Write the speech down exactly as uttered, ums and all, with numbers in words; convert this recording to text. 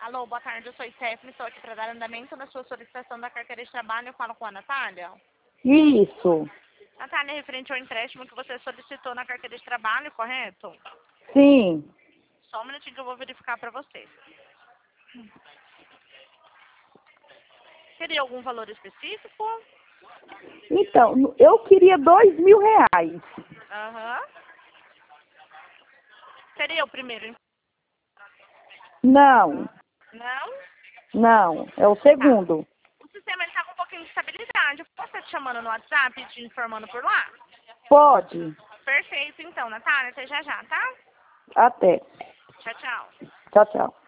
Alô, boa tarde, eu sou Stephanie, estou aqui para dar andamento na sua solicitação da carteira de trabalho. Eu falo com a Natália. Isso. Natália, referente ao empréstimo que você solicitou na carteira de trabalho, correto? Sim. Só um minutinho que eu vou verificar para você. Teria algum valor específico? Então, eu queria dois mil reais. Aham. Seria o primeiro? em- Não, Não? não. É o Tá. segundo. O sistema está com um pouquinho de estabilidade. Eu posso estar te chamando no WhatsApp e te informando por lá? Pode. Perfeito, então, Natália. Até já já, tá? Até. Tchau, tchau. Tchau, tchau.